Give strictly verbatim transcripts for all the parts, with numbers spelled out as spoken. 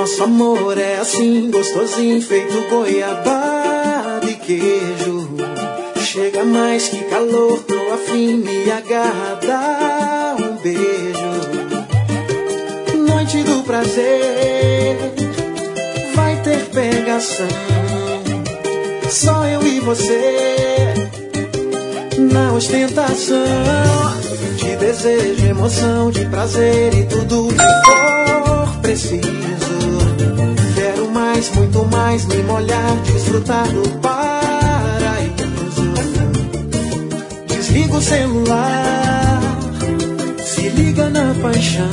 Nosso amor é assim, gostosinho, feito goiabada e queijo. Chega mais que calor, tô afim, me agarra, dá um beijo. Noite do prazer, vai ter pegação. Só eu e você, na ostentação. De desejo, emoção, de prazer e tudo que for preciso. Quero mais, muito mais, me molhar, desfrutar do paraíso. Desliga o celular, se liga na paixão.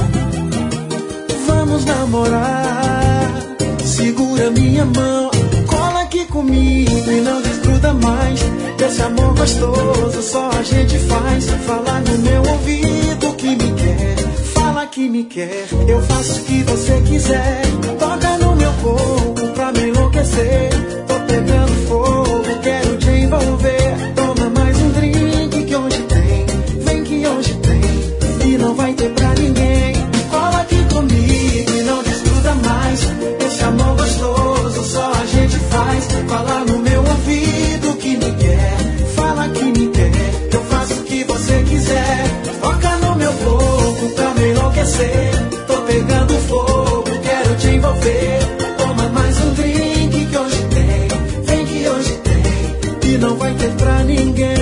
Vamos namorar, segura minha mão. Cola aqui comigo e não desgruda mais. Esse amor gostoso só a gente faz. Fala no meu ouvido que me quer, fala que me quer. Eu faço o que você quiser. Toca no meu corpo pra me enlouquecer. Tô pegando fogo, quero te envolver. Toma mais um drink que hoje tem. Vem que hoje tem e não vai ter pra ninguém. Cola aqui comigo e não desgruda mais. Esse amor gostoso só a gente faz. Fala no meu ouvido que me quer, fala que me quer. Eu faço o que você quiser. Toca no meu corpo pra me enlouquecer. Tô pegando fogo, quero te envolver. Toma mais um drink que hoje tem. Vem que hoje tem e não vai ter pra ninguém.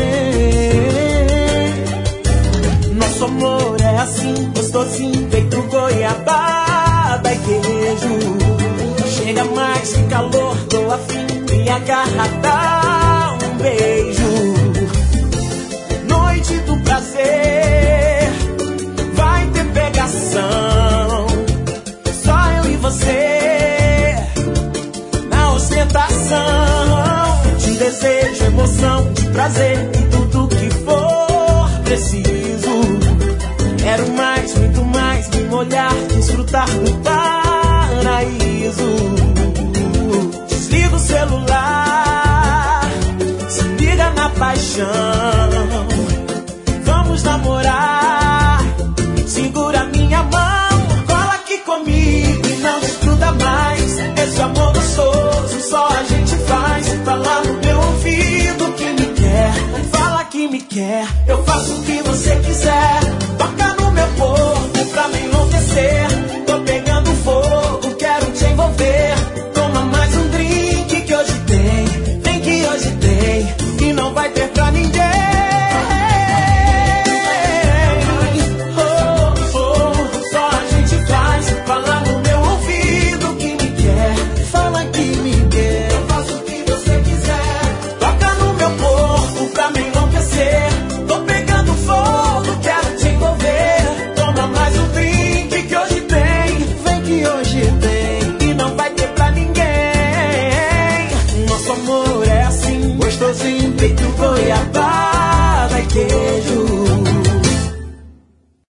Nosso amor é assim, gostosinho, feito goiabada e queijo. Chega mais que calor, tô afim, me agarra, dá um beijo. Noite do prazer, vai ter pegação. Só eu e você, na ostentação. De desejo, emoção, de prazer e tudo que for preciso. Quero mais, muito mais, me molhar, desfrutar do paraíso. Desliga o celular, se liga na paixão. Vamos namorar, segura minha mão. Cola aqui comigo e não desgruda mais. Esse amor gostoso só a gente faz. Fala no meu ouvido que me quer, fala que me quer. Eu faço o que você quiser. Toca no meu corpo pra me